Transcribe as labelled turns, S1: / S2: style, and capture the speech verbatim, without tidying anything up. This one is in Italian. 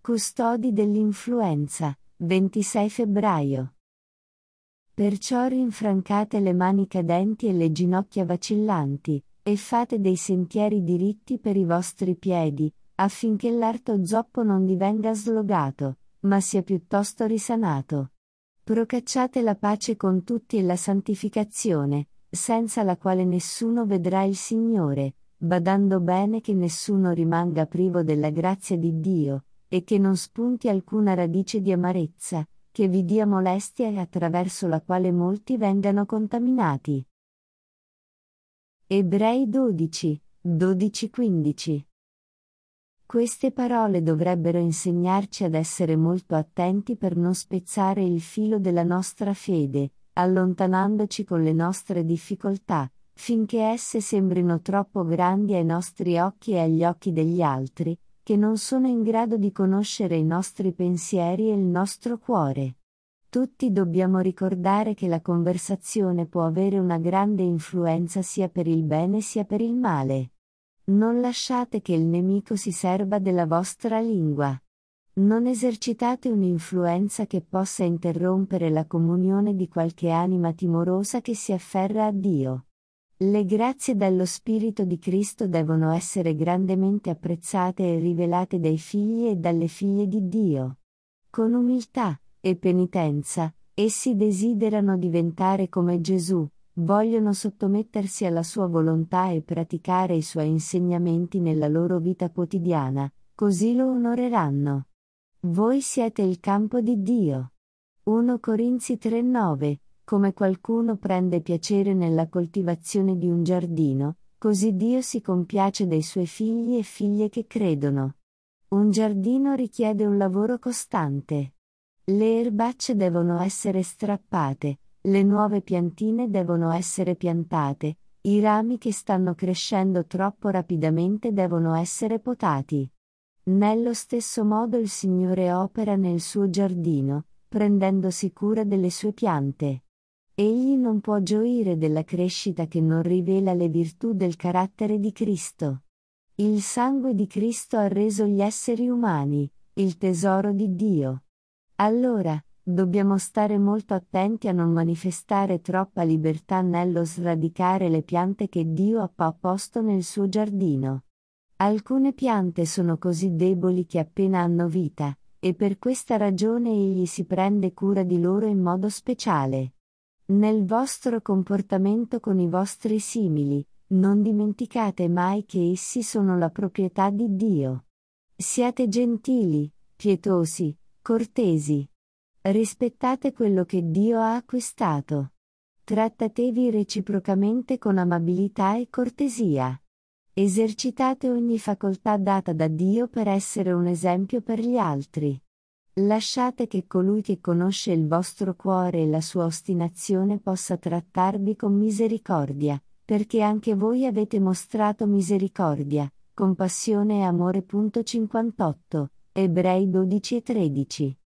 S1: Custodi dell'influenza, ventisei febbraio. Perciò rinfrancate le mani cadenti e le ginocchia vacillanti, e fate dei sentieri diritti per i vostri piedi, affinché l'arto zoppo non divenga slogato, ma sia piuttosto risanato. Procacciate la pace con tutti e la santificazione, senza la quale nessuno vedrà il Signore, badando bene che nessuno rimanga privo della grazia di Dio, e che non spunti alcuna radice di amarezza, che vi dia molestia e attraverso la quale molti vengano contaminati. Ebrei dodici, dodici quindici. Queste parole dovrebbero insegnarci ad essere molto attenti per non spezzare il filo della nostra fede, allontanandoci con le nostre difficoltà, finché esse sembrino troppo grandi ai nostri occhi e agli occhi degli altri, che non sono in grado di conoscere i nostri pensieri e il nostro cuore. Tutti dobbiamo ricordare che la conversazione può avere una grande influenza sia per il bene sia per il male. Non lasciate che il nemico si serba della vostra lingua. Non esercitate un'influenza che possa interrompere la comunione di qualche anima timorosa che si afferra a Dio. Le grazie dello Spirito di Cristo devono essere grandemente apprezzate e rivelate dai figli e dalle figlie di Dio. Con umiltà e penitenza, essi desiderano diventare come Gesù, vogliono sottomettersi alla sua volontà e praticare i suoi insegnamenti nella loro vita quotidiana, così lo onoreranno. Voi siete il campo di Dio. primo Corinzi tre nove. Come qualcuno prende piacere nella coltivazione di un giardino, così Dio si compiace dei suoi figli e figlie che credono. Un giardino richiede un lavoro costante. Le erbacce devono essere strappate, le nuove piantine devono essere piantate, i rami che stanno crescendo troppo rapidamente devono essere potati. Nello stesso modo il Signore opera nel suo giardino, prendendosi cura delle sue piante. Egli non può gioire della crescita che non rivela le virtù del carattere di Cristo. Il sangue di Cristo ha reso gli esseri umani, il tesoro di Dio. Allora, dobbiamo stare molto attenti a non manifestare troppa libertà nello sradicare le piante che Dio ha posto nel suo giardino. Alcune piante sono così deboli che appena hanno vita, e per questa ragione Egli si prende cura di loro in modo speciale. Nel vostro comportamento con i vostri simili, non dimenticate mai che essi sono la proprietà di Dio. Siate gentili, pietosi, cortesi. Rispettate quello che Dio ha acquistato. Trattatevi reciprocamente con amabilità e cortesia. Esercitate ogni facoltà data da Dio per essere un esempio per gli altri. Lasciate che colui che conosce il vostro cuore e la sua ostinazione possa trattarvi con misericordia, perché anche voi avete mostrato misericordia, compassione e amore. cinquantotto, Ebrei dodici e tredici.